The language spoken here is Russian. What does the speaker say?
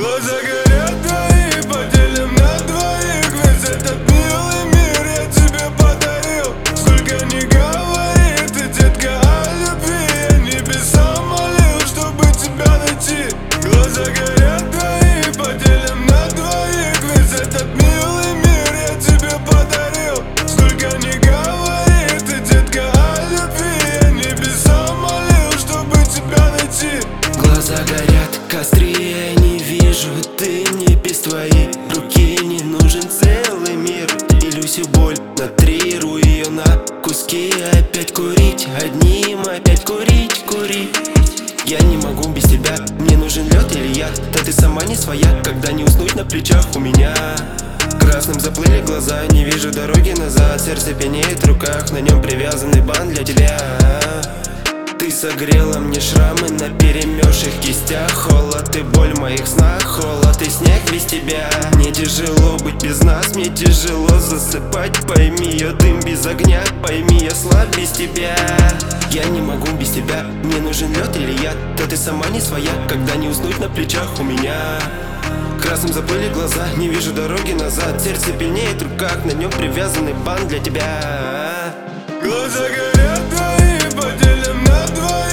Глаза горят твои, поделим на двоих. Весь этот милый мир я тебе подарил. Сколько не говори ты, детка, о любви, я небеса молил, чтобы тебя найти. Глаза горят твои, поделим на двоих. Весь этот милый мир я тебе подарил. Сколько не говори ты, детка, о любви, я небеса молил, чтобы тебя найти. Глаза горят кострее, я не вижу ты без твоей руки. Не нужен целый мир, делю всю боль, натрирую ее на куски. Опять курить одним, опять курить. Я не могу без тебя, мне нужен лед или яд. Да ты сама не своя, когда не уснуть на плечах у меня. Красным заплыли глаза, не вижу дороги назад. Сердце пенеет в руках, на нем привязанный бант для тебя. Ты согрела мне шрамы на перемёрзших кистях. Холод и боль в моих снах, холод и снег без тебя. Мне тяжело быть без нас, мне тяжело засыпать. Пойми, я дым без огня, пойми, я слаб без тебя. Я не могу без тебя, мне нужен лед или яд. Да ты сама не своя, когда не уснуть на плечах у меня. Красным заплыли глаза, не вижу дороги назад. Сердце пельнеет в руках, на нем привязанный бант для тебя. Глаза горят твои, поделим на двоих.